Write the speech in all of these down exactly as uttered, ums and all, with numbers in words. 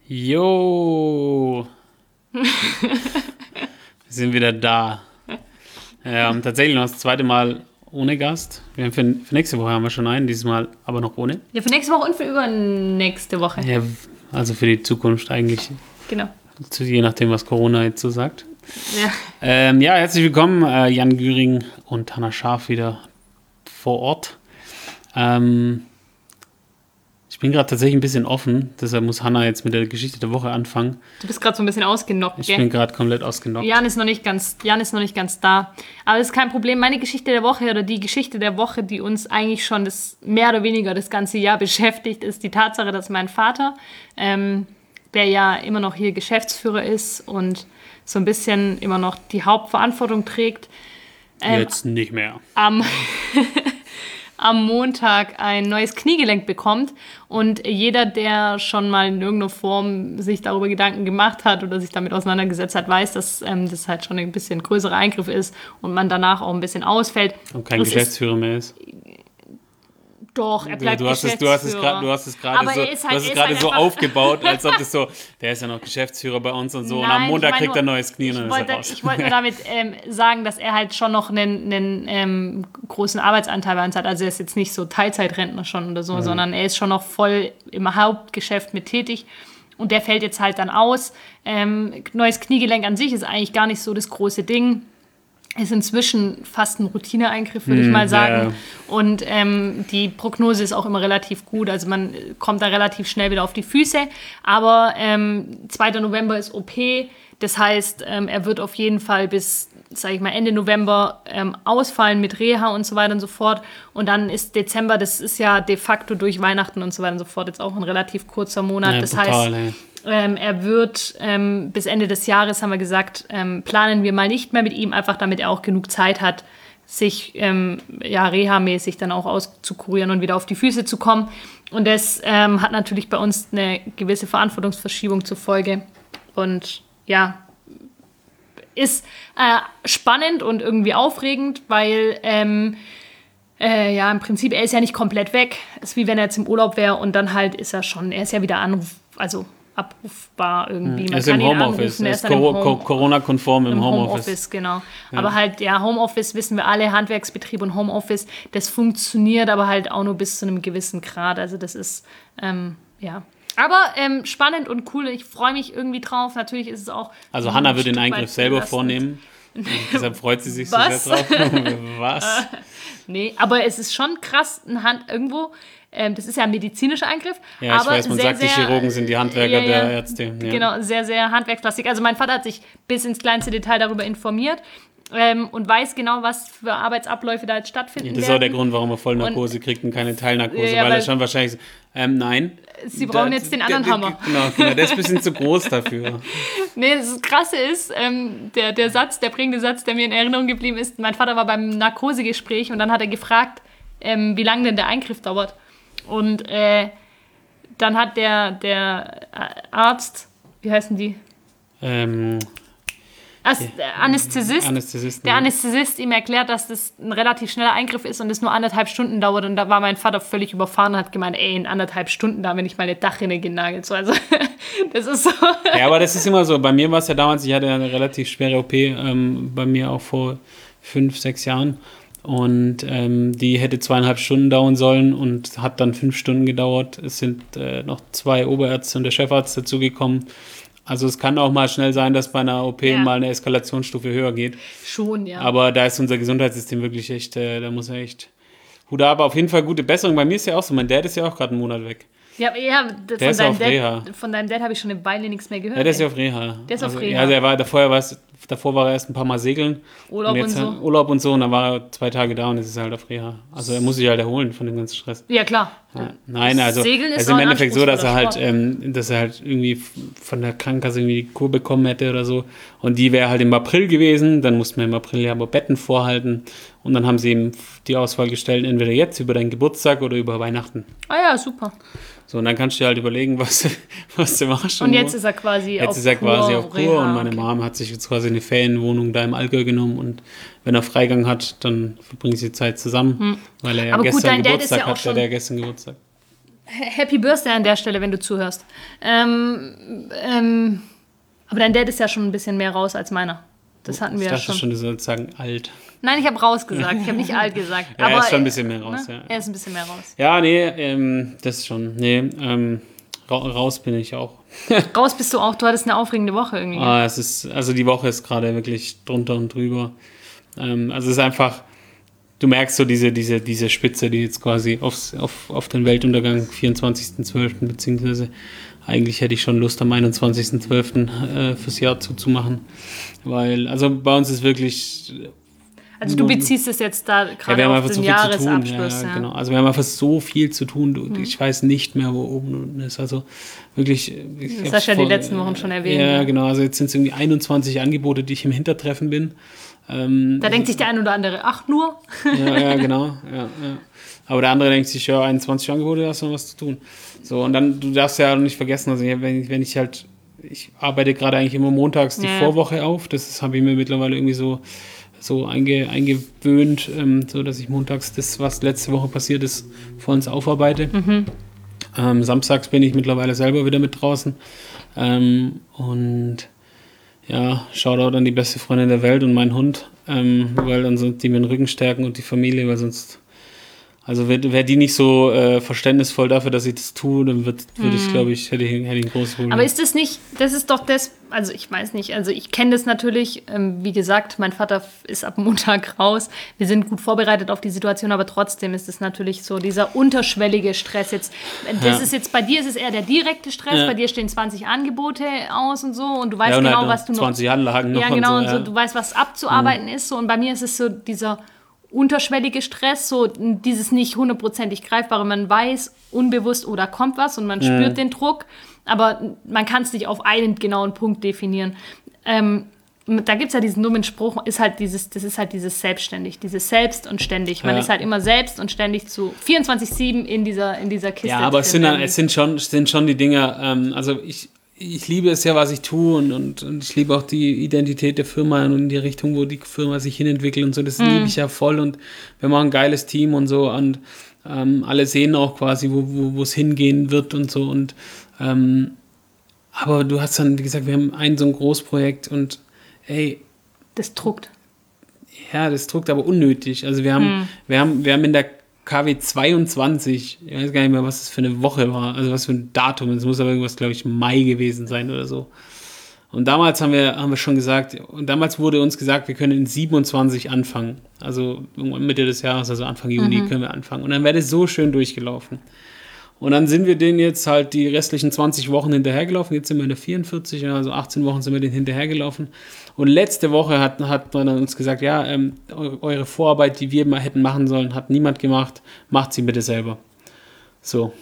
Jo! Wir sind wieder da. Ähm, tatsächlich noch das zweite Mal ohne Gast. Wir haben für, für nächste Woche haben wir schon einen, dieses Mal aber noch ohne. Ja, für nächste Woche und für übernächste Woche. Ja, also für die Zukunft eigentlich. Genau. Je nachdem, was Corona jetzt so sagt. Ja, Ähm, ja, herzlich willkommen, äh, Jan Güring und Hannah Scharf wieder vor Ort. Ähm, ich bin gerade tatsächlich ein bisschen offen, deshalb muss Hannah jetzt mit der Geschichte der Woche anfangen. du bist gerade so ein bisschen ausgenockt, Ich gell? bin gerade komplett ausgenockt. Jan ist noch nicht ganz, Jan ist noch nicht ganz da. Aber das ist kein Problem. Meine Geschichte der Woche oder die Geschichte der Woche, die uns eigentlich schon das, mehr oder weniger das ganze Jahr beschäftigt, ist die Tatsache, dass mein Vater, ähm, der ja immer noch hier Geschäftsführer ist und so ein bisschen immer noch die Hauptverantwortung trägt, ähm, Jetzt nicht mehr. am, am Montag ein neues Kniegelenk bekommt. Und jeder, der schon mal in irgendeiner Form sich darüber Gedanken gemacht hat oder sich damit auseinandergesetzt hat, weiß, dass ähm, das halt schon ein bisschen größerer Eingriff ist und man danach auch ein bisschen ausfällt. Und kein Das Geschäftsführer mehr ist. Ist, doch, er bleibt Du hast es, du hast es Geschäftsführer. gerade, du hast es gerade Aber so, er ist halt- du hast es er ist gerade halt so einfach- aufgebaut, als ob das so, der ist ja noch Geschäftsführer bei uns und so. und am Nein, ich Montag meine kriegt er ein nur, neues Knie und ich dann wollte, ist er raus. Ich wollte nur damit ähm, sagen, dass er halt schon noch einen, einen ähm, großen Arbeitsanteil bei uns hat. Also er ist jetzt nicht so Teilzeitrentner schon oder so, Mhm. sondern er ist schon noch voll im Hauptgeschäft mit tätig. Und der fällt jetzt halt dann aus. Ähm, neues Kniegelenk an sich ist eigentlich gar nicht so das große Ding. Ist inzwischen fast ein Routineeingriff, würde ich Mm, mal sagen. ja, ja. Und ähm, die Prognose ist auch immer relativ gut. Also man kommt da relativ schnell wieder auf die Füße. Aber ähm, zweiter November ist O P. Das heißt, ähm, er wird auf jeden Fall bis, sage ich mal, Ende November ähm, ausfallen mit Reha und so weiter und so fort. Und dann ist Dezember, das ist ja de facto durch Weihnachten und so weiter und so fort jetzt auch ein relativ kurzer Monat. Ja, das brutal, heißt, ey. ähm, er wird ähm, bis Ende des Jahres, haben wir gesagt, ähm, planen wir mal nicht mehr mit ihm, einfach damit er auch genug Zeit hat, sich ähm, ja, reha-mäßig dann auch auszukurieren und wieder auf die Füße zu kommen. Und das ähm, hat natürlich bei uns eine gewisse Verantwortungsverschiebung zur Folge. Und ja, ist äh, spannend und irgendwie aufregend, weil ähm, äh, ja, im Prinzip, er ist ja nicht komplett weg. Es ist wie wenn er jetzt im Urlaub wäre und dann halt ist er schon, er ist ja wieder anruf, also abrufbar irgendwie. Man Er ist kann im ihn Homeoffice, anrufen, er er ist dann im Cor- Home- Corona-konform im, im Homeoffice. Homeoffice, genau. Aber halt, ja, Homeoffice wissen wir alle, Handwerksbetrieb und Homeoffice, das funktioniert aber halt auch nur bis zu einem gewissen Grad. Also das ist, ähm, ja. Aber ähm, spannend und cool, ich freue mich irgendwie drauf. Natürlich ist es auch... Also ein Hannah wird den Stück weit Eingriff selber belastend. vornehmen. Und deshalb freut sie sich Was? so sehr drauf. Was? Nee, aber es ist schon krass, eine Hand irgendwo... Ähm, das ist ja ein medizinischer Eingriff. Ja, ich aber weiß, man sehr, sagt, die sehr, Chirurgen sind die Handwerker ja, ja, der Ärzte. Ja. Genau, sehr, sehr handwerkslastig. Also mein Vater hat sich bis ins kleinste Detail darüber informiert ähm, und weiß genau, was für Arbeitsabläufe da jetzt stattfinden Das ist werden. auch der Grund, warum er Vollnarkose kriegt und keine Teilnarkose, Ja, ja, weil er weil- schon wahrscheinlich so, ähm, nein. Sie brauchen Da- jetzt den der- anderen der- Hammer. Genau, genau, der ist ein bisschen zu groß dafür. Nee, das Krasse ist, ähm, der, der Satz, der prägende Satz, der mir in Erinnerung geblieben ist, mein Vater war beim Narkosegespräch und dann hat er gefragt, ähm, wie lange denn der Eingriff dauert. Und äh, dann hat der, der Arzt, wie heißen die? Ähm, As der Anästhesist, Anästhesist, der ne? Anästhesist ihm erklärt, dass das ein relativ schneller Eingriff ist und es nur anderthalb Stunden dauert. Und da war mein Vater völlig überfahren und hat gemeint, ey, in anderthalb Stunden, da haben wir nicht meine Dachrinne genagelt. So, also, das ist so. Ja, aber das ist immer so. Bei mir war es ja damals, ich hatte ja eine relativ schwere O P, ähm, bei mir auch vor fünf, sechs Jahren. Und ähm, die hätte zweieinhalb Stunden dauern sollen und hat dann fünf Stunden gedauert. Es sind äh, noch zwei Oberärzte und der Chefarzt dazugekommen. Also es kann auch mal schnell sein, dass bei einer O P Ja. mal eine Eskalationsstufe höher geht. Schon, ja. Aber da ist unser Gesundheitssystem wirklich echt, äh, da muss er echt Hut ab. Auf jeden Fall gute Besserung. Bei mir ist ja auch so, mein Dad ist ja auch gerade einen Monat weg. ja, ja d- von, ist deinem auf Dad, Reha. von deinem Dad habe ich schon eine Weile nichts mehr gehört. Ja, der ist ey. ja auf Reha. Der ist auf also, Reha. Ja, der war, davor, war es, davor war er erst ein paar Mal segeln. Urlaub und jetzt und so. halt Urlaub und so. Und dann war er zwei Tage da und jetzt ist er halt auf Reha. Also er muss sich halt erholen von dem ganzen Stress. Ja, klar. Ja. Nein, also Segeln ist es ist im auch ein Endeffekt so, dass er halt, anspruchsvoller ähm, dass er halt irgendwie f- von der Krankenkasse irgendwie die Kur bekommen hätte oder so. Und die wäre halt im April gewesen. Dann mussten wir im April ja aber Betten vorhalten. Und dann haben sie ihm die Auswahl gestellt, entweder jetzt über deinen Geburtstag oder über Weihnachten. Ah ja, super. So, und dann kannst du dir halt überlegen, was, was du machst. Und jetzt ist er quasi Jetzt auf ist er quasi auf Kur Reha, und meine okay. Mom hat sich jetzt quasi eine Ferienwohnung da im Allgäu genommen und wenn er Freigang hat, dann verbringen sie Zeit zusammen, weil er ja Aber gut, gestern dein Dad ist Geburtstag ja auch hat, schon- der, der gestern Geburtstag. Happy Birthday an der Stelle, wenn du zuhörst. Ähm, ähm, aber dein Dad ist ja schon ein bisschen mehr raus als meiner. Das hatten wir ich ja dachte schon. schon, du sollst sagen alt. Nein, ich habe raus gesagt. Ich habe nicht alt gesagt. Ja, aber er ist schon ein bisschen mehr raus, ne? ja. Er ist ein bisschen mehr raus. Ja, nee, ähm, das schon. Nee, ähm, ra raus bin ich auch. Raus bist du auch. Du hattest eine aufregende Woche irgendwie. Ah, es ist, also die Woche ist gerade wirklich drunter und drüber. Ähm, also es ist einfach, du merkst so diese, diese, diese Spitze, die jetzt quasi aufs, auf, auf den Weltuntergang vierundzwanzigsten zwölften beziehungsweise eigentlich hätte ich schon Lust am einundzwanzigsten zwölften Äh, fürs Jahr zuzumachen. Weil, also bei uns ist wirklich... Also du beziehst es jetzt da gerade ja, auf den so Jahresabschluss. Ja, ja. Genau. Also wir haben einfach so viel zu tun. Du, mhm. Ich weiß nicht mehr, wo oben und unten ist. Also wirklich... Ich das hast du ja die letzten Wochen schon erwähnt. Ja, ja. genau. Also jetzt sind es irgendwie einundzwanzig Angebote, die ich im Hintertreffen bin. Ähm, da denkt sich der ein oder andere, ach nur. Ja, ja genau. Ja, ja. Aber der andere denkt sich, ja, einundzwanzig Angebote, hast du noch was zu tun. So, und dann, du darfst ja nicht vergessen, also wenn ich, wenn ich halt, ich arbeite gerade eigentlich immer montags die ja. Vorwoche auf, das habe ich mir mittlerweile irgendwie so, so einge, eingewöhnt, ähm, so dass ich montags das, was letzte Woche passiert ist, vor uns aufarbeite. Mhm. Ähm, samstags bin ich mittlerweile selber wieder mit draußen. Ähm, und ja, Shoutout an die beste Freundin der Welt und meinen Hund, ähm, weil dann sind die mir den Rücken stärken und die Familie, weil sonst... Also wäre wär die nicht so äh, verständnisvoll dafür, dass ich das tue, dann würde würd ich, glaube ich, hätte ich, hätte ich ein großes Problem. Aber ist das nicht, das ist doch das, also ich weiß nicht, also ich kenne das natürlich, ähm, wie gesagt, mein Vater ist ab Montag raus, wir sind gut vorbereitet auf die Situation, aber trotzdem ist es natürlich so dieser unterschwellige Stress jetzt. Das ja. ist jetzt, bei dir ist es eher der direkte Stress, ja. bei dir stehen zwanzig Angebote aus und so und du weißt ja, und genau, halt was du noch... zwanzig Anlagen noch ja, genau, und so. Und so, du weißt, was abzuarbeiten mhm. ist so und bei mir ist es so dieser... unterschwellige Stress, so dieses nicht hundertprozentig greifbare, man weiß unbewusst, oder kommt was und man mhm. spürt den Druck, aber man kann es nicht auf einen genauen Punkt definieren. Ähm, da gibt es ja diesen dummen Spruch, ist halt dieses, das ist halt dieses selbstständig, dieses selbst und ständig. Man ja. ist halt immer selbst und ständig zu vierundzwanzig sieben in dieser, in dieser Kiste. Ja, aber es sind, es sind, schon, sind schon die Dinge, ähm, also ich Ich liebe es ja, was ich tue und, und, und ich liebe auch die Identität der Firma und in die Richtung, wo die Firma sich hinentwickelt und so, das mm. liebe ich ja voll und wir machen ein geiles Team und so und ähm, alle sehen auch quasi, wo wo wo es hingehen wird und so und ähm, aber du hast dann, wie gesagt, wir haben ein so ein Großprojekt und ey... Das druckt. Ja, das druckt aber unnötig. Also wir haben, mm. wir haben, wir haben in der K W zweiundzwanzig, ich weiß gar nicht mehr, was das für eine Woche war, also was für ein Datum, es muss aber irgendwas, glaube ich, Mai gewesen sein oder so. Und damals haben wir, haben wir schon gesagt, und damals wurde uns gesagt, wir können in siebenundzwanzig anfangen, also Mitte des Jahres, also Anfang Juni mhm. können wir anfangen. Und dann wäre das so schön durchgelaufen. Und dann sind wir denen jetzt halt die restlichen zwanzig Wochen hinterhergelaufen. Jetzt sind wir in der vierundvierzig, also achtzehn Wochen sind wir denen hinterhergelaufen. Und letzte Woche hat, hat man uns gesagt, ja, ähm, eure Vorarbeit, die wir mal hätten machen sollen, hat niemand gemacht. Macht sie bitte selber. So.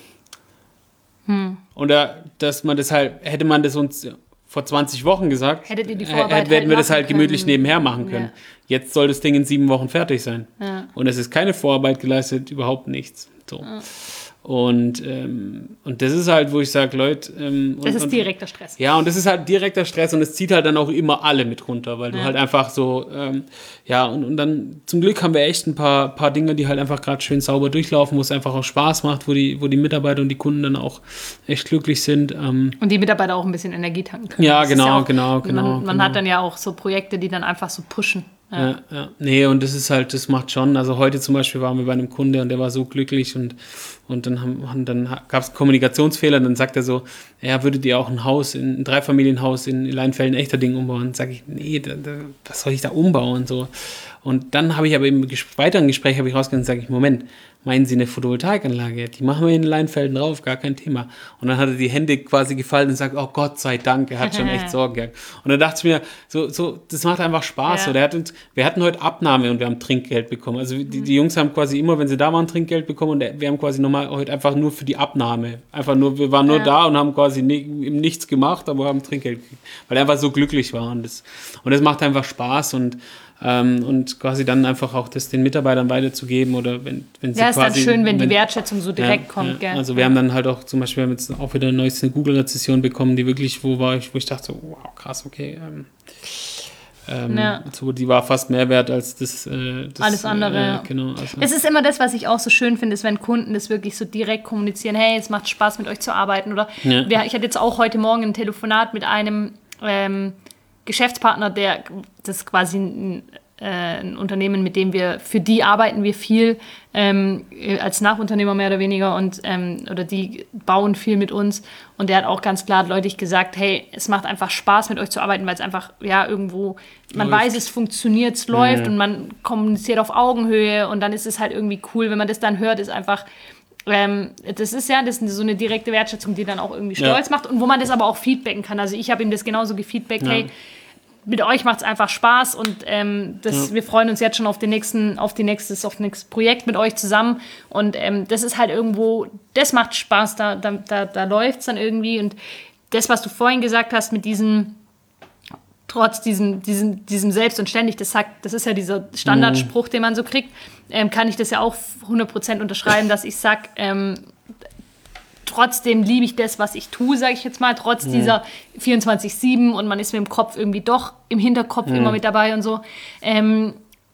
Hm. Und da, dass man das halt, hätte man das uns vor zwanzig Wochen gesagt, hättet ihr die Vorarbeit hätten halt wir das halt können. gemütlich nebenher machen können. Ja. Jetzt soll das Ding in sieben Wochen fertig sein. Ja. Und es ist keine Vorarbeit geleistet, überhaupt nichts. So. Ja. Und, ähm, und das ist halt, wo ich sage, Leute... Ähm, das und, ist und, direkter Stress. Ja, und das ist halt direkter Stress und es zieht halt dann auch immer alle mit runter, weil du ja. halt einfach so... Ähm, ja, und, und dann zum Glück haben wir echt ein paar, paar Dinge, die halt einfach gerade schön sauber durchlaufen, wo es einfach auch Spaß macht, wo die, wo die Mitarbeiter und die Kunden dann auch echt glücklich sind. Ähm, und die Mitarbeiter auch ein bisschen Energie tanken können. Ja, das genau, ja auch, genau, genau. Man, man genau. hat dann ja auch so Projekte, die dann einfach so pushen. Ja. Ja, ja. Nee, und das ist halt, das macht schon, also heute zum Beispiel waren wir bei einem Kunde und der war so glücklich und, und dann, haben, dann gab es Kommunikationsfehler und dann sagt er so, ja, würdet ihr auch ein Haus, ein Dreifamilienhaus in Leinfelden-Echterding umbauen? Und sage ich, nee, da, da, was soll ich da umbauen? So. Und dann habe ich aber im Ges- weiteren Gespräch habe ich rausgefunden und sage ich, Moment, meinen Sie eine Photovoltaikanlage? Die machen wir in Leinfelden drauf, gar kein Thema. Und dann hat er die Hände quasi gefallen und sagt, oh Gott sei Dank, er hat schon echt Sorgen gehabt. Und dann dachte ich mir, so, so, das macht einfach Spaß. Ja. So, der hat uns, wir hatten heute Abnahme und wir haben Trinkgeld bekommen. Also die, die Jungs haben quasi immer, wenn sie da waren, Trinkgeld bekommen und wir haben quasi nochmal heute einfach nur für die Abnahme. Einfach nur, wir waren nur ja. da und haben quasi ni- nichts gemacht, aber haben Trinkgeld gekriegt. Weil er einfach so glücklich war. Und das, und das macht einfach Spaß und Ähm, und quasi dann einfach auch das den Mitarbeitern weiterzugeben oder wenn, wenn sie ja, quasi... Ja, ist dann schön, wenn, wenn die Wertschätzung so direkt ja, kommt, ja. gell? Also wir haben dann halt auch zum Beispiel, wir haben jetzt auch wieder eine neueste Google-Rezession bekommen, die wirklich, wo war ich, wo ich dachte, so, wow, krass, okay, ähm, Ähm, ja. so, die war fast mehr wert als das, äh, das alles andere. Äh, ja. genau, also. Es ist immer das, was ich auch so schön finde, ist, wenn Kunden das wirklich so direkt kommunizieren, hey, es macht Spaß, mit euch zu arbeiten. Oder Ja. wer, ich hatte jetzt auch heute Morgen ein Telefonat mit einem ähm, Geschäftspartner, der das ist quasi ein, äh, ein Unternehmen, mit dem wir, für die arbeiten wir viel ähm, als Nachunternehmer mehr oder weniger und ähm, oder die bauen viel mit uns und der hat auch ganz klar deutlich gesagt, hey, es macht einfach Spaß, mit euch zu arbeiten, weil es einfach, ja, irgendwo, man läuft. weiß, es funktioniert, es läuft Ja. und man kommuniziert auf Augenhöhe und dann ist es halt irgendwie cool, wenn man das dann hört, ist einfach, ähm, das ist ja das ist so eine direkte Wertschätzung, die dann auch irgendwie stolz Ja. macht und wo man das aber auch feedbacken kann. Also ich habe ihm das genauso gefeedbackt, Ja. hey, mit euch macht es einfach Spaß und ähm, das, Ja. wir freuen uns jetzt schon auf den nächsten, auf die nächstes, auf das nächste Projekt mit euch zusammen. Und ähm, das ist halt irgendwo, das macht Spaß, da, da, da, da läuft es dann irgendwie. Und das, was du vorhin gesagt hast, mit diesem, trotz diesem, diesem, diesem Selbst und ständig, das sagt, das ist ja dieser Standardspruch, den man so kriegt, ähm, kann ich das ja auch hundert Prozent unterschreiben, dass ich sage, ähm, trotzdem liebe ich das, was ich tue, sage ich jetzt mal, trotz Mhm. dieser vierundzwanzig sieben und man ist mit dem Kopf irgendwie doch im Hinterkopf Mhm. immer mit dabei und so. Ähm,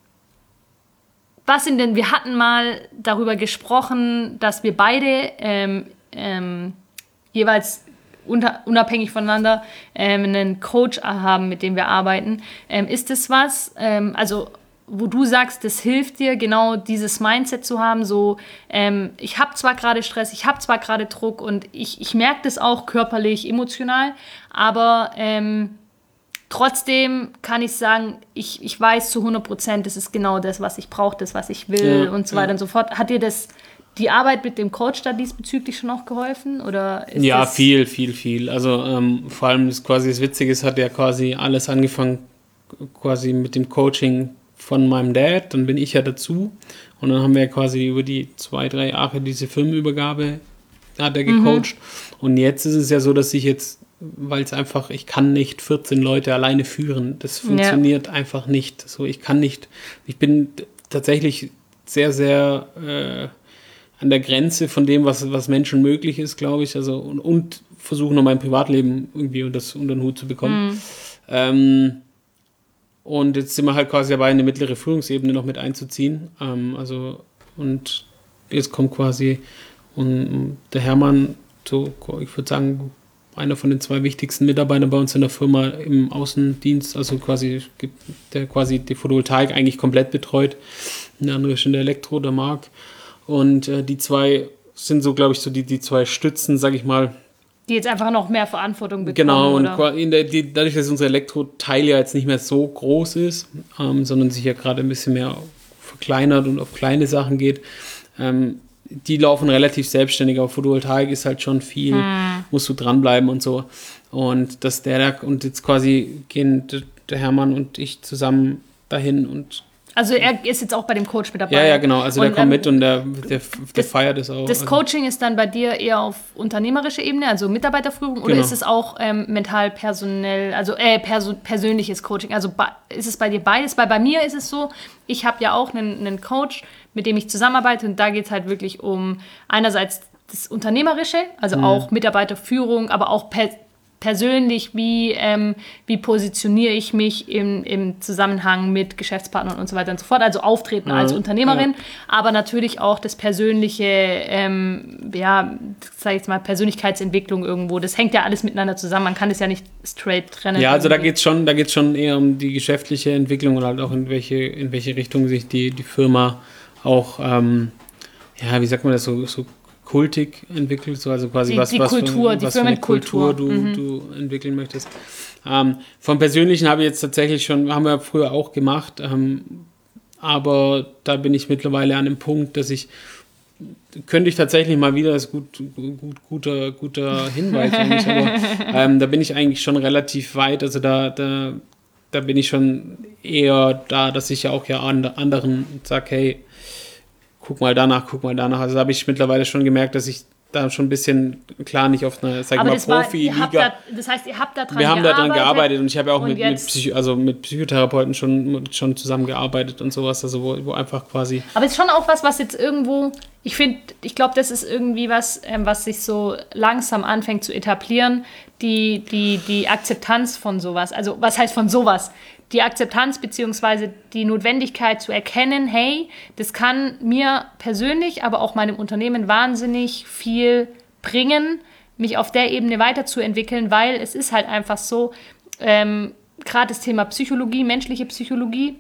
was sind denn, wir hatten mal darüber gesprochen, dass wir beide ähm, ähm, jeweils unter, unabhängig voneinander ähm, einen Coach haben, mit dem wir arbeiten. Ähm, ist das was, ähm, also wo du sagst, das hilft dir, genau dieses Mindset zu haben, so, ähm, ich habe zwar gerade Stress, ich habe zwar gerade Druck und ich, ich merke das auch körperlich, emotional, aber ähm, trotzdem kann ich sagen, ich, ich weiß zu hundert Prozent, das ist genau das, was ich brauche, das, was ich will Ja, und so weiter ja. und so fort. Hat dir das, die Arbeit mit dem Coach da diesbezüglich schon auch geholfen? Oder ist Ja, das viel, viel, viel. Also ähm, vor allem das quasi das Witzige ist, hat ja quasi alles angefangen quasi mit dem Coaching von meinem Dad, dann bin ich ja dazu und dann haben wir quasi über die zwei, drei Jahre diese Firmenübergabe hat er gecoacht mhm. und jetzt ist es ja so, dass ich jetzt, weil es einfach, ich kann nicht vierzehn Leute alleine führen, das funktioniert ja. einfach nicht, so ich kann nicht, ich bin tatsächlich sehr, sehr äh, an der Grenze von dem, was, was Menschen möglich ist, glaube ich, also und, und versuche noch mein Privatleben irgendwie unter, unter den Hut zu bekommen. Mhm. Ähm, Und jetzt sind wir halt quasi dabei, eine mittlere Führungsebene noch mit einzuziehen. Ähm, also, und jetzt kommt quasi und der Hermann, so, ich würde sagen, einer von den zwei wichtigsten Mitarbeitern bei uns in der Firma im Außendienst, also quasi, der quasi die Photovoltaik eigentlich komplett betreut. Der andere ist in der Elektro, der Marc. Und äh, die zwei sind so, glaube ich, so die, die zwei Stützen, sage ich mal, die jetzt einfach noch mehr Verantwortung bekommen. Genau, und oder? in der, die, dadurch, dass unser Elektroteil ja jetzt nicht mehr so groß ist, ähm, sondern sich ja gerade ein bisschen mehr verkleinert und auf kleine Sachen geht, ähm, die laufen relativ selbstständig. Auf Photovoltaik ist halt schon viel, hm. musst du dranbleiben und so. Und dass der und jetzt quasi gehen der Hermann und ich zusammen dahin und also er ist jetzt auch bei dem Coach mit dabei. Ja, ja, genau. Also und, der kommt ähm, mit und der, der, der das, feiert es auch. Das also. Coaching ist dann bei dir eher auf unternehmerischer Ebene, also Mitarbeiterführung, oder genau. ist es auch ähm, mental, personell, also äh, perso- persönliches Coaching? Also ba- ist es bei dir beides? Weil bei mir ist es so, ich habe ja auch einen, einen Coach, mit dem ich zusammenarbeite und da geht es halt wirklich um einerseits das Unternehmerische, also mhm. auch Mitarbeiterführung, aber auch per- persönlich, wie, ähm, wie positioniere ich mich im, im Zusammenhang mit Geschäftspartnern und so weiter und so fort. Also auftreten ja, als Unternehmerin, ja. aber natürlich auch das persönliche, ähm, ja, sag ich jetzt mal, Persönlichkeitsentwicklung irgendwo. Das hängt ja alles miteinander zusammen. Man kann es ja nicht straight trennen. Ja, also irgendwie. da geht es schon, da geht's schon eher um die geschäftliche Entwicklung und halt auch in welche, in welche Richtung sich die, die Firma auch, ähm, ja, wie sagt man das, so, so kultig entwickelt, so also quasi die, was, die was Kultur, für, die was für eine Kultur du, mhm. du entwickeln möchtest. Ähm, vom Persönlichen habe ich jetzt tatsächlich schon, haben wir früher auch gemacht, ähm, aber da bin ich mittlerweile an dem Punkt, dass ich, könnte ich tatsächlich mal wieder, das ist gut, gut, guter, guter Hinweis eigentlich, aber ähm, da bin ich eigentlich schon relativ weit, also da, da, da bin ich schon eher da, dass ich ja auch ja anderen sage, hey, guck mal danach, guck mal danach. Also da habe ich mittlerweile schon gemerkt, dass ich da schon ein bisschen, klar, nicht auf einer, sag ich mal, Profi-Liga. Das heißt, ihr habt da dran Wir haben gearbeitet. da dran gearbeitet und ich habe ja auch mit, mit, jetzt, Psycho, also mit Psychotherapeuten schon, schon zusammengearbeitet und sowas, also wo, wo einfach quasi... Aber es ist schon auch was, was jetzt irgendwo, ich finde, ich glaube, das ist irgendwie was, ähm, was sich so langsam anfängt zu etablieren, die, die, die Akzeptanz von sowas. Also was heißt von sowas? Die Akzeptanz beziehungsweise die Notwendigkeit zu erkennen, hey, das kann mir persönlich, aber auch meinem Unternehmen wahnsinnig viel bringen, mich auf der Ebene weiterzuentwickeln, weil es ist halt einfach so, ähm, gerade das Thema Psychologie, menschliche Psychologie,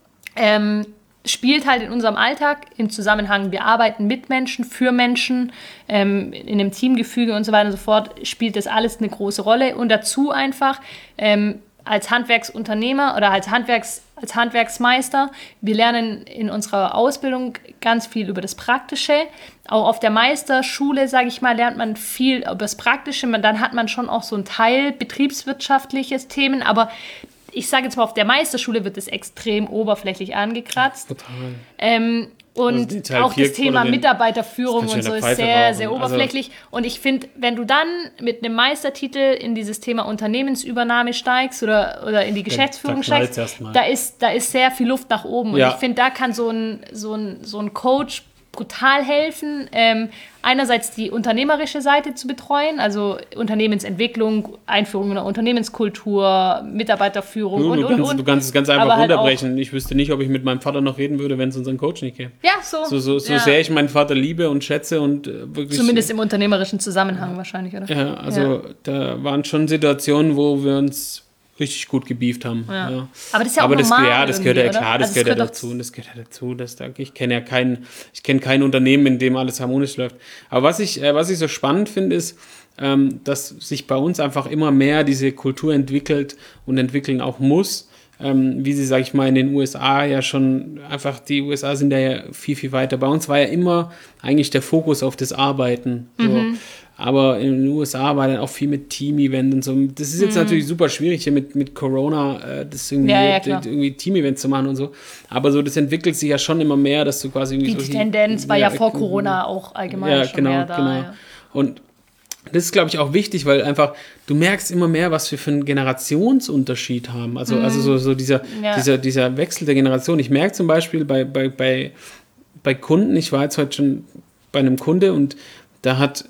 ähm, spielt halt in unserem Alltag im Zusammenhang, wir arbeiten mit Menschen, für Menschen, ähm, in einem Teamgefüge und so weiter und so fort, spielt das alles eine große Rolle. Und dazu einfach ähm, als Handwerksunternehmer oder als, Handwerks, als Handwerksmeister, wir lernen in unserer Ausbildung ganz viel über das Praktische. Auch auf der Meisterschule, sage ich mal, lernt man viel über das Praktische. Man, dann hat man schon auch so ein Teil betriebswirtschaftliches Themen, aber ich sage jetzt mal, auf der Meisterschule wird es extrem oberflächlich angekratzt. Total. Ähm, und also auch das Thema Mitarbeiterführung und so ist sehr, rauchen. sehr oberflächlich. Also und ich finde, wenn du dann mit einem Meistertitel in dieses Thema Unternehmensübernahme steigst oder, oder in die Geschäftsführung steigst, da ist, da ist sehr viel Luft nach oben. Ja. Und ich finde, da kann so ein, so ein, so ein Coach brutal helfen, ähm, einerseits die unternehmerische Seite zu betreuen, also Unternehmensentwicklung, Einführung einer Unternehmenskultur, Mitarbeiterführung du, und, du und, kannst, und. Du kannst es ganz einfach halt runterbrechen. Ich wüsste nicht, ob ich mit meinem Vater noch reden würde, wenn es unseren Coach nicht gäbe. Ja, so. So, so, so ja. sehr ich meinen Vater liebe und schätze und äh, wirklich... Zumindest im unternehmerischen Zusammenhang wahrscheinlich, oder? Ja, also ja. Da waren schon Situationen, wo wir uns richtig gut gebieft haben. Ja. Ja. Aber das ist ja auch Aber das, normal. Ja, das gehört ja klar, das also gehört ja dazu. Das gehört ja dazu. Das, ich kenne ja kein, ich kenne kein Unternehmen, in dem alles harmonisch läuft. Aber was ich, äh, was ich so spannend finde, ist, ähm, dass sich bei uns einfach immer mehr diese Kultur entwickelt und entwickeln auch muss. Ähm, wie sie, sag ich mal, in den U S A ja schon einfach, die U S A sind da ja viel, viel weiter. Bei uns war ja immer eigentlich der Fokus auf das Arbeiten. So. Mhm. Aber in den U S A war dann auch viel mit Team-Event und so. Das ist jetzt mhm. natürlich super schwierig hier mit, mit Corona, äh, das irgendwie, ja, ja, irgendwie Team-Events zu machen und so. Aber so, das entwickelt sich ja schon immer mehr, dass du quasi irgendwie Die so... Die Tendenz war ja, ja vor Corona auch allgemein ja, schon genau, mehr da. Genau. Ja. Und das ist, glaube ich, auch wichtig, weil einfach, du merkst immer mehr, was wir für einen Generationsunterschied haben. Also, mhm. also so, so dieser, ja. dieser, dieser Wechsel der Generation. Ich merke zum Beispiel bei, bei, bei, bei Kunden, ich war jetzt heute schon bei einem Kunde und da hat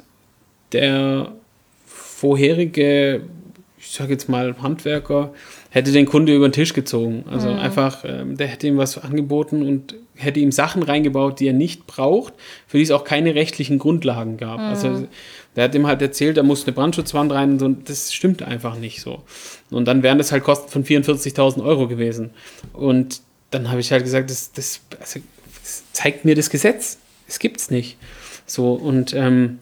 der vorherige, ich sage jetzt mal Handwerker, hätte den Kunde über den Tisch gezogen. Also mhm. einfach, ähm, der hätte ihm was angeboten und hätte ihm Sachen reingebaut, die er nicht braucht, für die es auch keine rechtlichen Grundlagen gab. Mhm. Also der hat ihm halt erzählt, da muss eine Brandschutzwand rein und so, das stimmt einfach nicht so. Und dann wären das halt Kosten von vierundvierzigtausend Euro gewesen. Und dann habe ich halt gesagt, das, das, also, das zeigt mir das Gesetz. Das gibt's nicht. So, und ähm,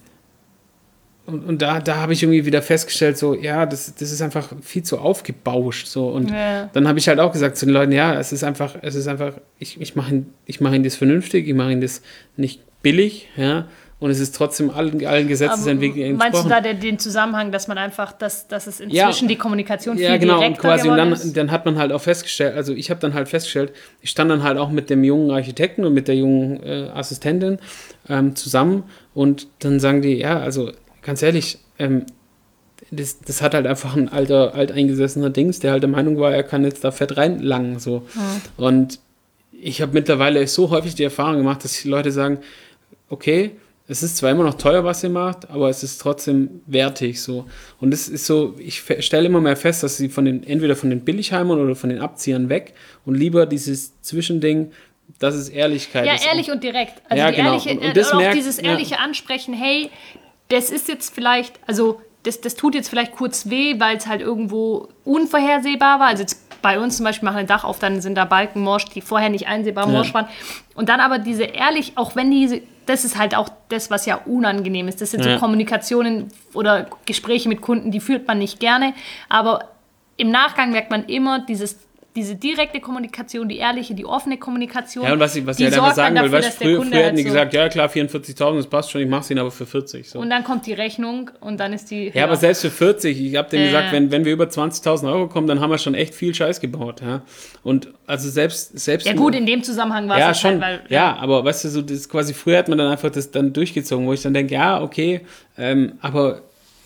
Und, und da, da habe ich irgendwie wieder festgestellt, so, ja, das, das ist einfach viel zu aufgebauscht. So. Und ja. dann habe ich halt auch gesagt zu den Leuten, ja, es ist einfach, es ist einfach, ich, ich mache ihn, ich mach ihn das vernünftig, ich mache ihn das nicht billig, ja. Und es ist trotzdem allen, allen Gesetzesentwicklungen entsprochen. Meinst du da den, den Zusammenhang, dass man einfach, dass, dass es inzwischen ja, die Kommunikation viel ja, genau, direkter und quasi, und dann, ist? dann hat man halt auch festgestellt, also ich habe dann halt festgestellt, ich stand dann halt auch mit dem jungen Architekten und mit der jungen äh, Assistentin ähm, zusammen und dann sagen die, ja, also ganz ehrlich, ähm, das, das hat halt einfach ein alter, alteingesessener Dings, der halt der Meinung war, er kann jetzt da fett reinlangen, so. Mhm. Und ich habe mittlerweile so häufig die Erfahrung gemacht, dass die Leute sagen, okay, es ist zwar immer noch teuer, was ihr macht, aber es ist trotzdem wertig, so. Und es ist so, ich stelle immer mehr fest, dass sie von den, entweder von den Billigheimern oder von den Abziehern weg und lieber dieses Zwischending, das ist Ehrlichkeit. Ja, ist ehrlich und direkt. Also ja, die genau. ehrliche, und, und das auch merkt, dieses ehrliche ja. Ansprechen, hey, das ist jetzt vielleicht, also das, das tut jetzt vielleicht kurz weh, weil es halt irgendwo unvorhersehbar war. Also jetzt bei uns zum Beispiel machen ein Dach auf, dann sind da Balken morsch, die vorher nicht einsehbar ja. morsch waren. Und dann aber diese ehrlich, auch wenn diese, das ist halt auch das, was ja unangenehm ist. Das sind ja. so Kommunikationen oder Gespräche mit Kunden, die führt man nicht gerne. Aber im Nachgang merkt man immer dieses diese direkte Kommunikation, die ehrliche, die offene Kommunikation. Ja, und was ich, was ich halt einfach sagen will, weißt, früher, früher hätten die so gesagt, ja klar, vierundvierzigtausend, das passt schon, ich mach's ihnen aber für vierzig. So. Und dann kommt die Rechnung und dann ist die... Ja, ja. aber selbst für vierzig, ich habe denen äh. gesagt, wenn, wenn wir über zwanzigtausend Euro kommen, dann haben wir schon echt viel Scheiß gebaut. Ja? Und also selbst... selbst ja gut, in dem Zusammenhang war es ja, halt, schon, weil... Ja, ja, aber weißt du, so das quasi früher hat man dann einfach das dann durchgezogen, wo ich dann denke, ja, okay, ähm, aber...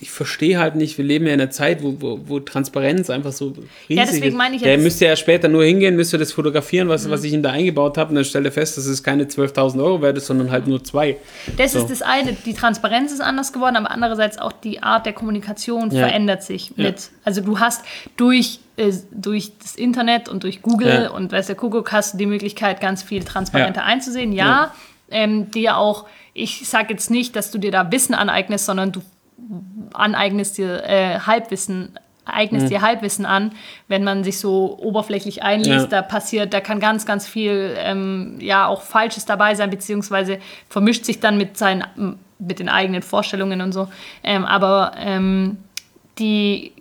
ich verstehe halt nicht, wir leben ja in einer Zeit, wo, wo, wo Transparenz einfach so riesig ja, deswegen ist. meine ich Der jetzt, müsste ja später nur hingehen, müsste das fotografieren, was, mhm. was ich ihm da eingebaut habe, und dann stellt er fest, dass es keine zwölftausend Euro wert ist, sondern halt nur zwei. Das so. ist das eine, die Transparenz ist anders geworden, aber andererseits auch die Art der Kommunikation ja. verändert sich mit. Ja. Also du hast durch, äh, durch das Internet und durch Google ja. und weiß der Kuckuck hast du die Möglichkeit, ganz viel transparenter ja. einzusehen. Ja, ja. Ähm, dir auch, ich sage jetzt nicht, dass du dir da Wissen aneignest, sondern du aneignest dir äh, Halbwissen, eignest mhm. dir Halbwissen an, wenn man sich so oberflächlich einliest, ja. da passiert, da kann ganz, ganz viel ähm, ja auch Falsches dabei sein, beziehungsweise vermischt sich dann mit seinen, mit den eigenen Vorstellungen und so. Ähm, aber ähm, die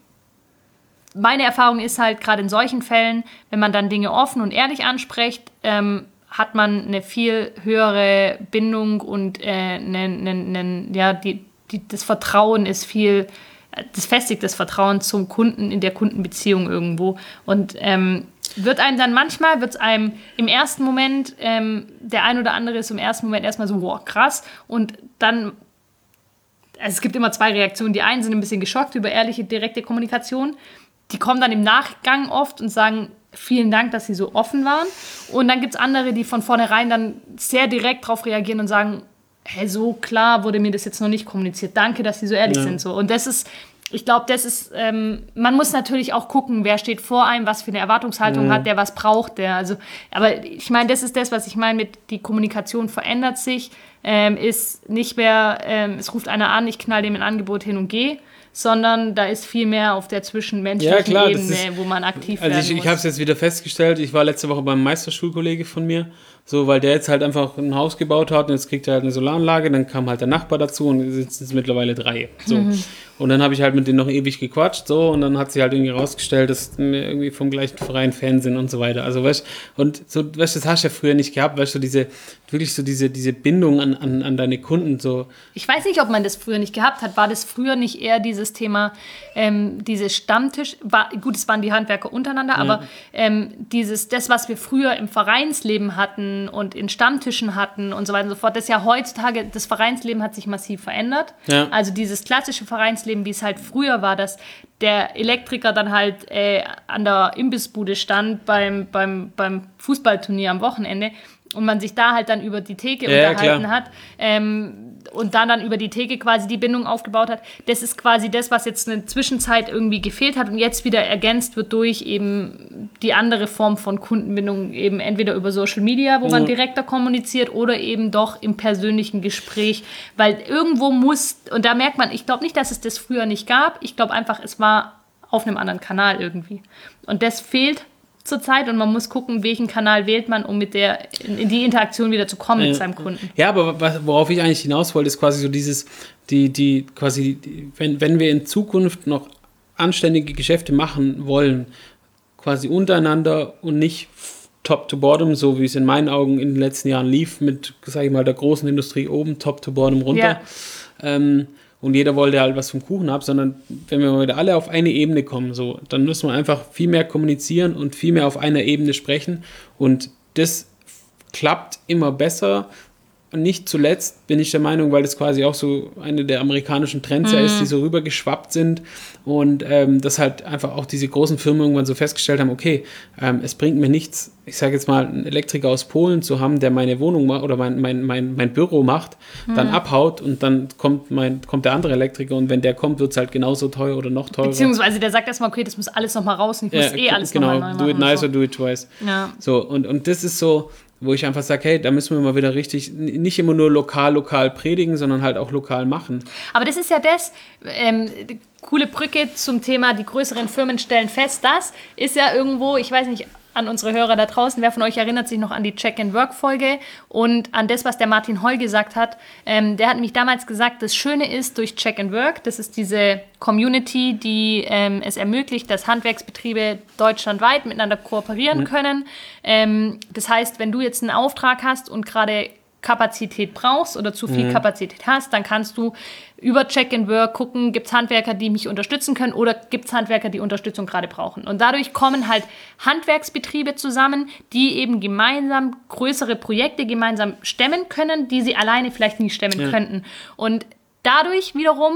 meine Erfahrung ist halt, gerade in solchen Fällen, wenn man dann Dinge offen und ehrlich anspricht, ähm, hat man eine viel höhere Bindung und äh, ne, ne, ne, ja, die Die, das Vertrauen ist viel, das festigt das Vertrauen zum Kunden in der Kundenbeziehung irgendwo. Und ähm, wird einem dann manchmal, wird es einem im ersten Moment, ähm, der ein oder andere ist im ersten Moment erstmal so, wow, krass. Und dann, also es gibt immer zwei Reaktionen. Die einen sind ein bisschen geschockt über ehrliche, direkte Kommunikation. Die kommen dann im Nachgang oft und sagen, vielen Dank, dass Sie so offen waren. Und dann gibt es andere, die von vornherein dann sehr direkt darauf reagieren und sagen, hey, so klar wurde mir das jetzt noch nicht kommuniziert. Danke, dass Sie so ehrlich ja. sind. So. Und das ist, ich glaube, das ist, ähm, man muss natürlich auch gucken, wer steht vor einem, was für eine Erwartungshaltung mhm. hat, der was braucht, der, also, aber ich meine, das ist das, was ich meine mit, die Kommunikation verändert sich, ähm, ist nicht mehr, ähm, es ruft einer an, ich knall dem ein Angebot hin und gehe, sondern da ist viel mehr auf der zwischenmenschlichen ja, klar, Ebene, ist, wo man aktiv also werden ich, muss. Ich habe es jetzt wieder festgestellt, ich war letzte Woche beim Meisterschulkollege von mir, so, weil der jetzt halt einfach ein Haus gebaut hat und jetzt kriegt er halt eine Solaranlage, dann kam halt der Nachbar dazu und jetzt sind es mittlerweile drei. So. Mhm. Und dann habe ich halt mit denen noch ewig gequatscht, so, und dann hat sich halt irgendwie rausgestellt, dass wir irgendwie vom gleichen Verein Fan sind und so weiter. Also, weißt und so, weißt du, das hast du ja früher nicht gehabt, weißt du, diese, wirklich so diese, diese Bindung an, an, an deine Kunden, so. Ich weiß nicht, ob man das früher nicht gehabt hat. War das früher nicht eher dieses Thema, ähm, dieses Stammtisch, war, gut, es waren die Handwerker untereinander, ja. aber ähm, dieses, das, was wir früher im Vereinsleben hatten und in Stammtischen hatten und so weiter und so fort, das ja heutzutage, das Vereinsleben hat sich massiv verändert. Ja. Also dieses klassische Vereinsleben, wie es halt früher war, dass der Elektriker dann halt äh, an der Imbissbude stand beim, beim, beim Fußballturnier am Wochenende und man sich da halt dann über die Theke ja, unterhalten klar. hat ähm, und dann dann über die Theke quasi die Bindung aufgebaut hat. Das ist quasi das, was jetzt eine Zwischenzeit irgendwie gefehlt hat und jetzt wieder ergänzt wird durch eben die andere Form von Kundenbindung, eben entweder über Social Media, wo man mhm. direkter kommuniziert, oder eben doch im persönlichen Gespräch, weil irgendwo muss, und da merkt man, ich glaube nicht, dass es das früher nicht gab, ich glaube einfach, es war auf einem anderen Kanal irgendwie. Und das fehlt zurzeit und man muss gucken, welchen Kanal wählt man, um mit der in, in die Interaktion wieder zu kommen ja. mit seinem Kunden. Ja, aber was, worauf ich eigentlich hinaus wollte, ist quasi so dieses, die, die quasi, die, wenn, wenn wir in Zukunft noch anständige Geschäfte machen wollen, quasi untereinander und nicht top to bottom, so wie es in meinen Augen in den letzten Jahren lief, mit, sag ich mal, der großen Industrie oben, top to bottom runter. Ja. Ähm, und jeder wollte halt was vom Kuchen ab, sondern wenn wir wieder alle auf eine Ebene kommen, so, dann müssen wir einfach viel mehr kommunizieren und viel mehr auf einer Ebene sprechen. Und das klappt immer besser. Und nicht zuletzt bin ich der Meinung, weil das quasi auch so eine der amerikanischen Trends mhm. ist, die so rübergeschwappt sind und ähm, dass halt einfach auch diese großen Firmen irgendwann so festgestellt haben, okay, ähm, es bringt mir nichts, ich sage jetzt mal, einen Elektriker aus Polen zu haben, der meine Wohnung macht oder mein, mein, mein, mein Büro macht, mhm. dann abhaut und dann kommt, mein, kommt der andere Elektriker und wenn der kommt, wird es halt genauso teuer oder noch teurer. Beziehungsweise der sagt erstmal, okay, das muss alles nochmal raus und ich muss ja, eh alles genau, nochmal neu machen. Do it nice so. or do it twice. Ja. So, und, und das ist so, wo ich einfach sage, hey, da müssen wir mal wieder richtig, nicht immer nur lokal, lokal predigen, sondern halt auch lokal machen. Aber das ist ja das, ähm, coole Brücke zum Thema, die größeren Firmen stellen fest, das ist ja irgendwo, ich weiß nicht, an unsere Hörer da draußen, wer von euch erinnert sich noch an die Check-and-Work-Folge und an das, was der Martin Holl gesagt hat. Ähm, der hat nämlich damals gesagt, das Schöne ist durch Check-and-Work, das ist diese Community, die ähm, es ermöglicht, dass Handwerksbetriebe deutschlandweit miteinander kooperieren mhm. können. Ähm, das heißt, wenn du jetzt einen Auftrag hast und gerade Kapazität brauchst oder zu viel mhm. Kapazität hast, dann kannst du über Check-and-Work gucken, gibt es Handwerker, die mich unterstützen können oder gibt es Handwerker, die Unterstützung gerade brauchen. Und dadurch kommen halt Handwerksbetriebe zusammen, die eben gemeinsam größere Projekte gemeinsam stemmen können, die sie alleine vielleicht nie stemmen ja. könnten. Und dadurch wiederum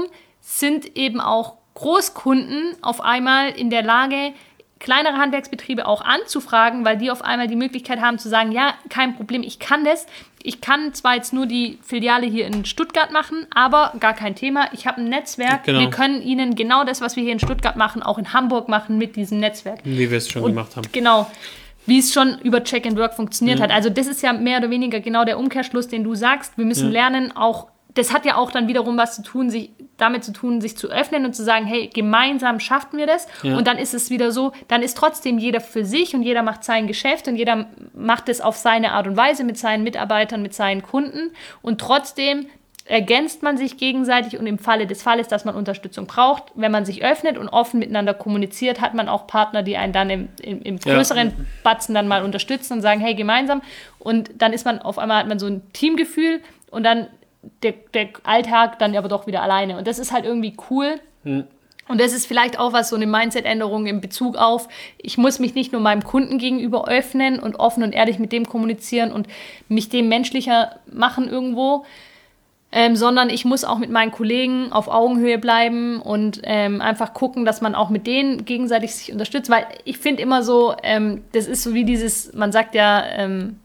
sind eben auch Großkunden auf einmal in der Lage, kleinere Handwerksbetriebe auch anzufragen, weil die auf einmal die Möglichkeit haben zu sagen, ja, kein Problem, ich kann das. Ich kann zwar jetzt nur die Filiale hier in Stuttgart machen, aber gar kein Thema. Ich habe ein Netzwerk. Genau. Wir können Ihnen genau das, was wir hier in Stuttgart machen, auch in Hamburg machen mit diesem Netzwerk. Wie wir es schon Und gemacht haben. Genau. Wie es schon über Check and Work funktioniert ja. hat. Also das ist ja mehr oder weniger genau der Umkehrschluss, den du sagst. Wir müssen ja. lernen, auch, das hat ja auch dann wiederum was zu tun, sich damit zu tun, sich zu öffnen und zu sagen, hey, gemeinsam schaffen wir das. Ja. Und dann ist es wieder so, dann ist trotzdem jeder für sich und jeder macht sein Geschäft und jeder macht es auf seine Art und Weise mit seinen Mitarbeitern, mit seinen Kunden. Und trotzdem ergänzt man sich gegenseitig und im Falle des Falles, dass man Unterstützung braucht, wenn man sich öffnet und offen miteinander kommuniziert, hat man auch Partner, die einen dann im, im, im größeren ja. Batzen dann mal unterstützen und sagen, hey, gemeinsam. Und dann ist man auf einmal, hat man so ein Teamgefühl und dann Der, der Alltag dann aber doch wieder alleine. Und das ist halt irgendwie cool. Hm. Und das ist vielleicht auch was, so eine Mindset-Änderung in Bezug auf, ich muss mich nicht nur meinem Kunden gegenüber öffnen und offen und ehrlich mit dem kommunizieren und mich dem menschlicher machen irgendwo, ähm, sondern ich muss auch mit meinen Kollegen auf Augenhöhe bleiben und ähm, einfach gucken, dass man auch mit denen gegenseitig sich unterstützt. Weil ich finde immer so, ähm, das ist so wie dieses, man sagt ja, ähm,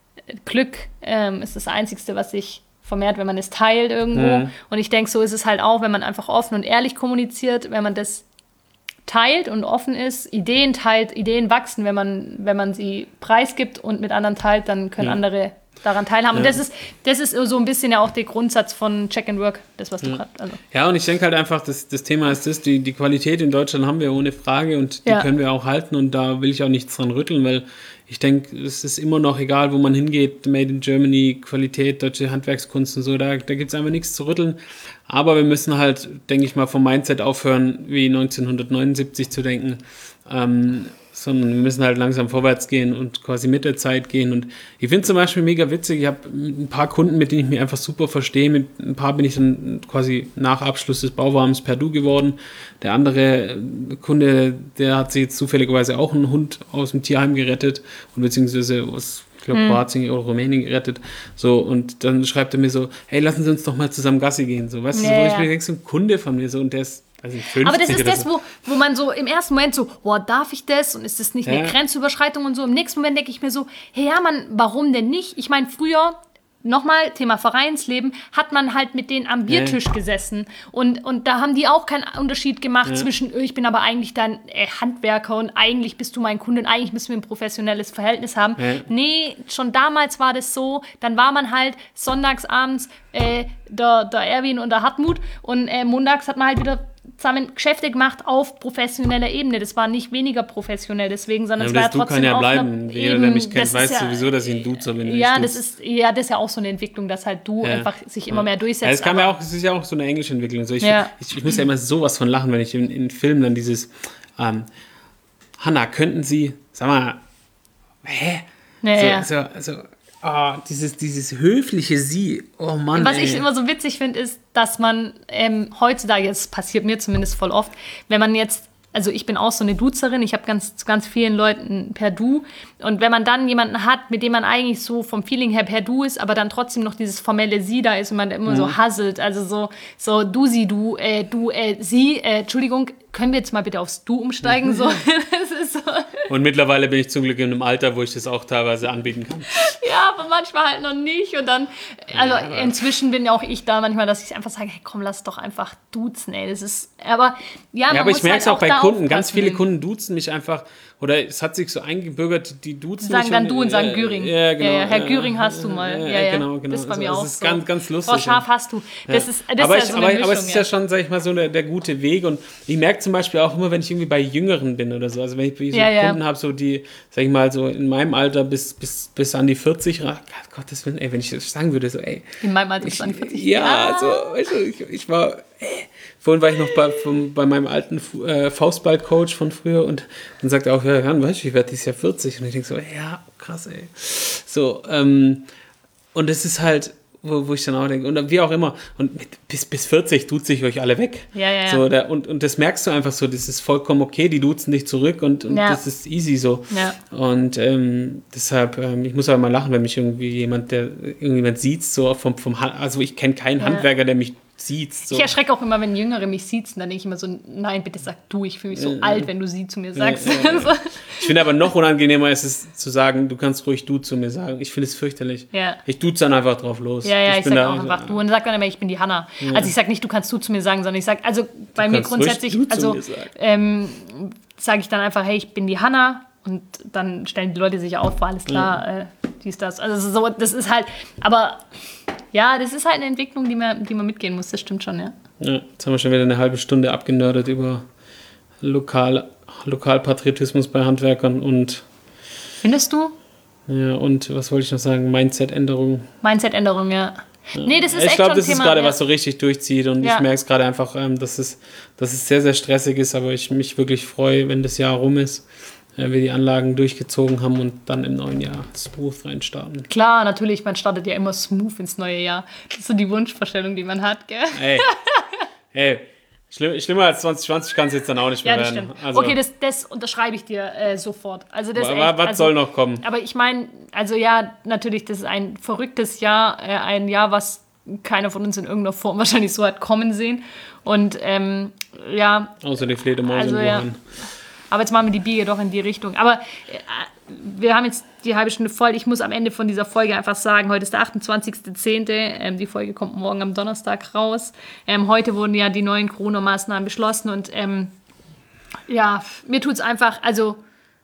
Glück ähm, ist das Einzigste, was sich vermehrt, wenn man es teilt irgendwo. Mhm. Und ich denke, so ist es halt auch, wenn man einfach offen und ehrlich kommuniziert, wenn man das teilt und offen ist, Ideen teilt, Ideen wachsen, wenn man, wenn man sie preisgibt und mit anderen teilt, dann können ja. andere daran teilhaben. Ja. Und das ist, das ist so ein bisschen ja auch der Grundsatz von Check and Work, das, was du ja. gerade... Also. Ja, und ich denke halt einfach, das, das Thema ist das, die, die Qualität in Deutschland haben wir ohne Frage und die ja. können wir auch halten und da will ich auch nichts dran rütteln, weil ich denke, es ist immer noch egal, wo man hingeht, Made in Germany, Qualität, deutsche Handwerkskunst und so, da, da gibt es einfach nichts zu rütteln. Aber wir müssen halt, denke ich mal, vom Mindset aufhören, wie neunzehnhundertneunundsiebzig zu denken, ähm, sondern wir müssen halt langsam vorwärts gehen und quasi mit der Zeit gehen. Und ich finde zum Beispiel mega witzig, ich habe ein paar Kunden, mit denen ich mich einfach super verstehe, mit ein paar bin ich dann quasi nach Abschluss des Bauvorhabens per Du geworden. Der andere Kunde, der hat sich jetzt zufälligerweise auch einen Hund aus dem Tierheim gerettet und beziehungsweise aus, ich glaube, hm. Kroatien oder Rumänien gerettet. So, und dann schreibt er mir so, hey, lassen Sie uns doch mal zusammen Gassi gehen. So, weißt ja, du, so, ich bin so ein Kunde von mir so und der ist also aber das ist das, so. wo, wo man so im ersten Moment so, boah, darf ich das? Und ist das nicht eine ja. Grenzüberschreitung und so? Im nächsten Moment denke ich mir so, hey, ja, Mann, warum denn nicht? Ich meine, früher, nochmal, Thema Vereinsleben, hat man halt mit denen am Biertisch ja. gesessen. Und, und da haben die auch keinen Unterschied gemacht ja. zwischen, ich bin aber eigentlich dein äh, Handwerker und eigentlich bist du mein Kunde und eigentlich müssen wir ein professionelles Verhältnis haben. Ja. Nee, schon damals war das so. Dann war man halt sonntagsabends äh, der, der Erwin und der Hartmut und äh, montags hat man halt wieder zusammen Geschäfte gemacht auf professioneller Ebene. Das war nicht weniger professionell deswegen, sondern ja, es war ja trotzdem kann ja auch bleiben. Jeder, der mich kennt, weiß ja, sowieso, dass ich ihn duze, wenn du ja, das ist ja, das ist ja auch so eine Entwicklung, dass halt du ja. einfach sich immer mehr durchsetzt. Ja, es kam ja auch, es ist ja auch so eine englische Entwicklung. So, ich, ja. ich, ich muss ja immer sowas von lachen, wenn ich in, in Filmen dann dieses ähm, Hanna, könnten Sie, sag mal, hä? Ja, so, ja. so, so oh, dieses, dieses höfliche Sie, oh Mann. Was ey. ich immer so witzig finde, ist, dass man ähm, heutzutage, das passiert mir zumindest voll oft, wenn man jetzt, also ich bin auch so eine Duzerin, ich habe ganz, ganz vielen Leuten per Du und wenn man dann jemanden hat, mit dem man eigentlich so vom Feeling her per Du ist, aber dann trotzdem noch dieses formelle Sie da ist und man immer mhm. so hasselt, also so, so du, sie, du, äh, du, äh, sie, äh, Entschuldigung, können wir jetzt mal bitte aufs Du umsteigen? So, das ist so. Und mittlerweile bin ich zum Glück in einem Alter, wo ich das auch teilweise anbieten kann. Ja, aber manchmal halt noch nicht. Und dann, also ja, inzwischen bin ja auch ich da manchmal, dass ich einfach sage, hey, komm, lass doch einfach duzen, ey. Das ist, aber ja, man ja, aber muss ich merke es halt auch bei Kunden. Ganz viele Kunden duzen mich einfach, oder es hat sich so eingebürgert, die duzen sagen mich. Sagen dann und, du und sagen äh, Göring. Ja, genau. Ja, ja, Herr Göring hast du mal. Ja, ja, genau, genau. Das ist bei mir also, auch das ist so. ganz, ganz lustig. Frau Scharf hast du. Das ja. ist, das aber, ist ich, ja so eine aber, Mischung, aber es ist ja, ja schon, sag ich mal, so der, der gute Weg. Und ich merke zum Beispiel auch immer, wenn ich irgendwie bei Jüngeren bin oder so, also wenn ich so ja, ja. Kunden habe, so die, sag ich mal, so in meinem Alter bis, bis, bis an die vierzig, Gott, Gottes Willen, ey, wenn ich das sagen würde, so, ey. In meinem Alter ich, bis an die vierzig. Ja, ja. so, weißt du, ich, ich war, ey, vorhin war ich noch bei, vom, bei meinem alten äh, Faustball-Coach von früher und dann sagt er auch, ja, Jan, weißt du, ich werde dieses Jahr vierzig. Und ich denke so, ja, krass, ey. So, ähm, und es ist halt, wo, wo ich dann auch denke, und wie auch immer, und mit, bis, bis vierzig tut sich euch alle weg. Ja, ja, ja. So, der, und, und das merkst du einfach so, das ist vollkommen okay, die duzen dich zurück und, und ja. das ist easy so. Ja. Und ähm, deshalb, ähm, ich muss aber mal lachen, wenn mich irgendwie jemand, der irgendjemand sieht, so vom, vom also ich kenne keinen ja. Handwerker, der mich siezt. So. Ich erschrecke auch immer, wenn Jüngere mich siezen, dann denke ich immer so, nein, bitte sag du, ich fühle mich so ja, alt, ja. wenn du sie zu mir sagst. Ja, ja, ja. Ich finde aber noch unangenehmer ist es zu sagen, du kannst ruhig du zu mir sagen. Ich finde es fürchterlich. Ja. Ich duze dann einfach drauf los. Ja, ja, ich, ich sage auch da, einfach du und sag dann immer, ich bin die Hanna. Ja. Also ich sage nicht, du kannst du zu mir sagen, sondern ich sage, also bei mir grundsätzlich, also ähm, sage ich dann einfach, hey, ich bin die Hanna und dann stellen die Leute sich auf, war alles klar, ja. äh, dies, das. Also so, das ist halt, aber ja, das ist halt eine Entwicklung, die man, die man mitgehen muss, das stimmt schon, ja. Ja, jetzt haben wir schon wieder eine halbe Stunde abgenördet über Lokal, Lokalpatriotismus bei Handwerkern und findest du? Ja, und was wollte ich noch sagen? Mindset-Änderung. Mindset-Änderung, ja. ja. Nee, das ist ich echt glaube, schon das Thema, ist gerade, ja. was so richtig durchzieht und ja. ich merke es gerade einfach, ähm, dass, es, dass es sehr, sehr stressig ist, aber ich mich wirklich freue, wenn das Jahr rum ist, äh, wir die Anlagen durchgezogen haben und dann im neuen Jahr smooth reinstarten. Klar, natürlich, man startet ja immer smooth ins neue Jahr. Das ist so die Wunschvorstellung, die man hat, gell? Hey, hey. Schlimm, schlimmer als zwanzig zwanzig kann es jetzt dann auch nicht mehr ja, das werden. Stimmt. Also, okay, das, das unterschreibe ich dir äh, sofort. Also das was echt, was also, soll noch kommen? Aber ich meine, also ja, natürlich, das ist ein verrücktes Jahr, äh, ein Jahr, was keiner von uns in irgendeiner Form wahrscheinlich so hat kommen sehen. Und ähm, ja. Außer die Fledermaus also, in Wuhan. Ja. Aber jetzt machen wir die Biege doch in die Richtung. Aber äh, wir haben jetzt die halbe Stunde voll. Ich muss am Ende von dieser Folge einfach sagen, heute ist der achtundzwanzigster zehnte Ähm, die Folge kommt morgen am Donnerstag raus. Ähm, heute wurden ja die neuen Corona-Maßnahmen beschlossen und ähm, ja, mir tut es einfach, also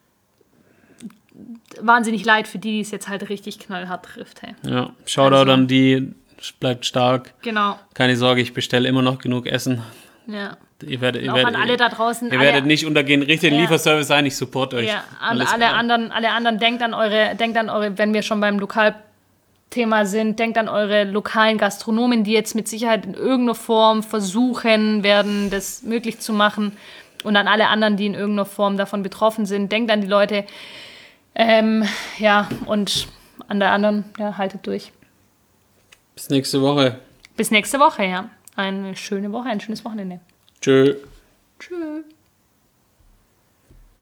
wahnsinnig leid für die, die es jetzt halt richtig knallhart trifft. Hey. Ja, Shoutout also, an die, bleibt stark. Genau. Keine Sorge, ich bestelle immer noch genug Essen. Ja. Ihr werdet, ihr auch werdet, an alle da draußen. Ihr alle, werdet nicht untergehen. Richtet den ja. Lieferservice ein, ich support euch. Ja, an alle anderen, alle anderen, denkt an eure, denkt an eure, wenn wir schon beim Lokalthema sind, denkt an eure lokalen Gastronomen, die jetzt mit Sicherheit in irgendeiner Form versuchen werden, das möglich zu machen. Und an alle anderen, die in irgendeiner Form davon betroffen sind. Denkt an die Leute. Ähm, ja, und an der anderen, ja, haltet durch. Bis nächste Woche. Bis nächste Woche, ja. Eine schöne Woche, ein schönes Wochenende. Tschö. Tschö.